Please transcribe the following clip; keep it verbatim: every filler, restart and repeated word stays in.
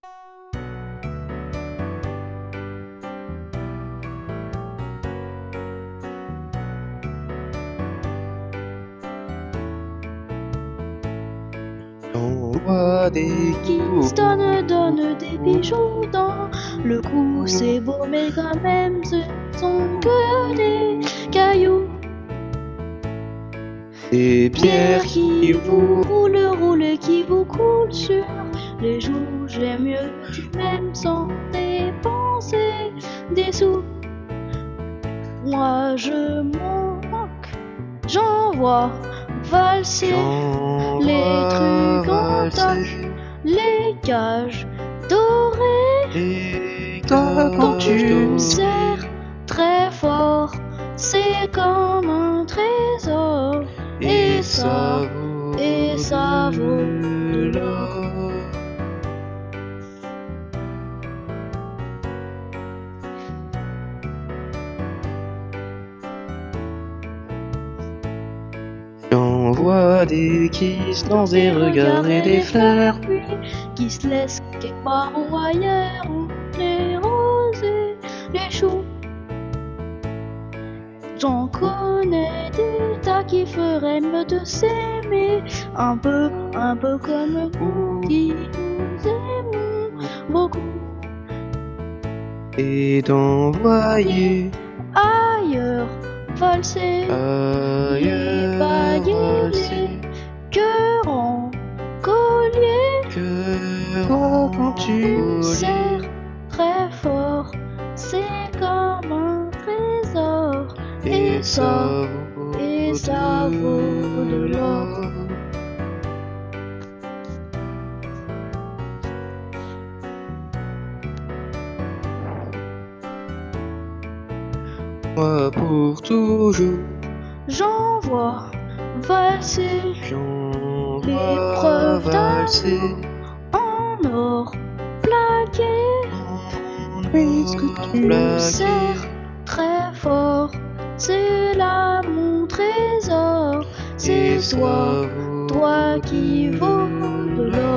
On voit des qui se donne, donne des bijoux dans le cou, c'est beau, mais quand même ce sont que des cailloux. Des pierres qui vous roulent, roulent, qui vous coulent sur les joues. J'aime mieux du même sans dépenser des sous. Moi je m'en moque, j'en vois valser les trucs en toc, les cages dorées. Et Quand, quand tu tu me serres très fort, c'est comme un trésor. Et ça, et ça vaut de l'or. On voit des kisses dans des regards et des fleurs, puis qui se laissent quelque part ou ailleurs, les roses et les choux. J'en connais des tas qui feraient mieux de s'aimer un peu, un peu comme vous qui nous aimons beaucoup. Et d'envoyer ailleurs valser ailleurs valser les cœurs en collier. Que quand tu me serres très fort, c'est comme un trésor. Et ça, et ça vaut de l'or. Moi pour toujours, j'en vois valser j'en les vois preuves valser en or plaqué. Puisque tu me serres très fort, c'est là mon trésor. C'est toi, toi qui vaut de l'or.